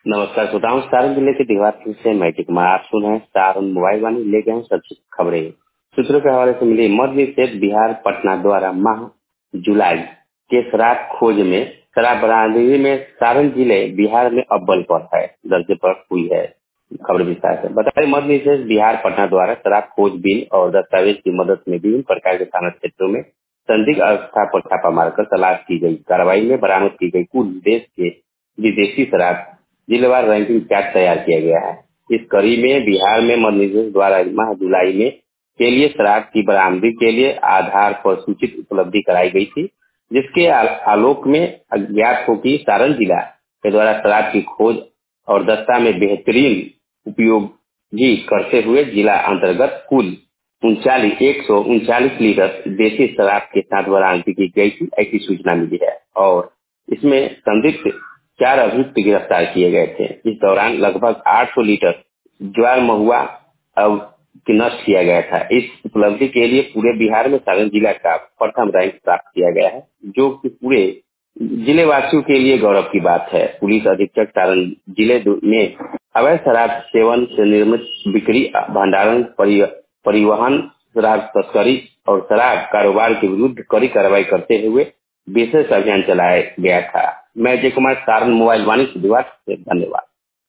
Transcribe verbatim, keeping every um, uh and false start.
नमस्कार श्रोताओं, सारण जिले के दीवार से मैजिक कुमार आप सुन रहे हैं सारण मोबाइल वाणी ले गए हैं सबसे खबरें। सूत्रों के हवाले से मिली मध्य निषेध बिहार पटना द्वारा माह जुलाई के शराब खोज में शराब बरामदगी में सारण जिले बिहार में अव्वल पर है दर्जे पर हुई है। खबर विस्तार से बताए, मध्य निषेध बिहार पटना द्वारा शराब खोज बिल और दस्तावेज की मदद में विभिन्न प्रकार के थाना क्षेत्रों में संदिग्ध अवस्था पर छापा मारकर तलाश की गई। कार्रवाई में बरामद की गई कुल देश के विदेशी शराब जिलेवार रैंकिंग चार्ट तैयार किया गया है। इस कड़ी में बिहार में मध्य निषेध द्वारा माह जुलाई में के लिए शराब की बरामदगी के लिए आधार पर सूचित उपलब्धि कराई गई थी, जिसके आलोक में अज्ञात हो कि सारण जिला के द्वारा शराब की खोज और दस्ता में बेहतरीन उपयोगी करते हुए जिला अंतर्गत कुल उनचालीस एक सौ उनचालीस लीटर देसी शराब के साथ बरामदगी की गई थी, ऐसी सूचना मिली है। और इसमें संदिग्ध चार अभियुक्त गिरफ्तार किए गए थे। इस दौरान लगभग आठ सौ लीटर ज्वार महुआ अब नष्ट किया गया था। इस उपलब्धि के लिए पूरे बिहार में सारण जिला का प्रथम रैंक प्राप्त किया गया है, जो कि पूरे जिले वासियों के लिए गौरव की बात है। पुलिस अधीक्षक सारण जिले में अवैध शराब सेवन से निर्मित बिक्री, भंडारण, परिवहन, शराब तस्करी और शराब कारोबार के विरुद्ध कड़ी कार्रवाई करते हुए विशेष अभियान चलाया गया था। मैं अजय कुमार, सारण मोबाइल वाणी से, धन्यवाद।